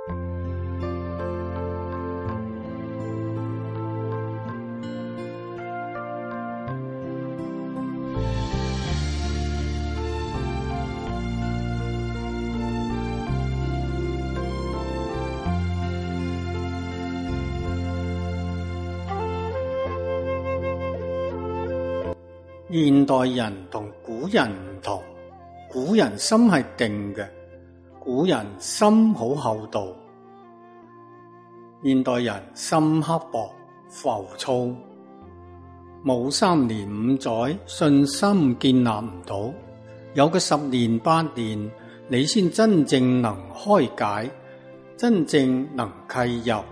現代人同古人唔同，古人心係定嘅，古人心好厚道，現代人心刻薄浮躁，冇3年5載信心建立唔到，有個10年8年你先真正能開解，真正能契入。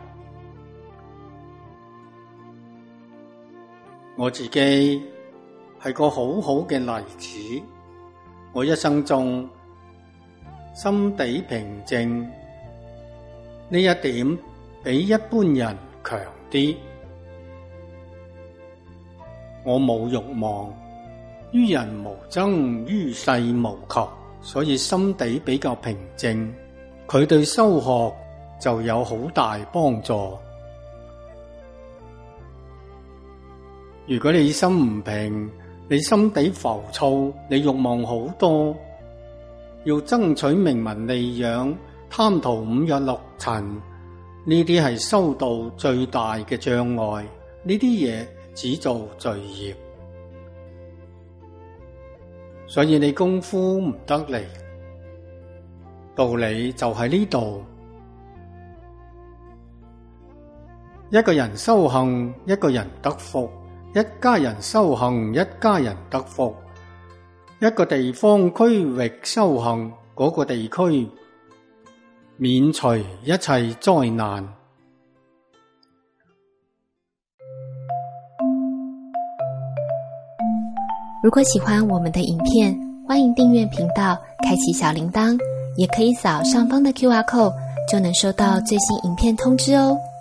我自己係個好好嘅例子，我一生中心地平靜，呢一點比一般人強啲。我冇慾望，於人無爭，於世無求，所以心地比較平靜，佢對修學就有好大幫助。如果你心唔平，你心地浮躁，你慾望好多，要爭取名聞利養，貪圖五欲六塵，呢啲係修道最大嘅障礙，呢啲嘢只做罪業，所以你功夫唔得嚟。道理就喺呢度，一個人修行，一個人得福。一家人修行，一家人得福；一個地方區域修行，嗰個地區免除一切災難。 如果喜歡我們的影片，歡迎訂閱頻道，開啟小鈴鐺，也可以掃上方的QR code，就能收到最新影片通知哦。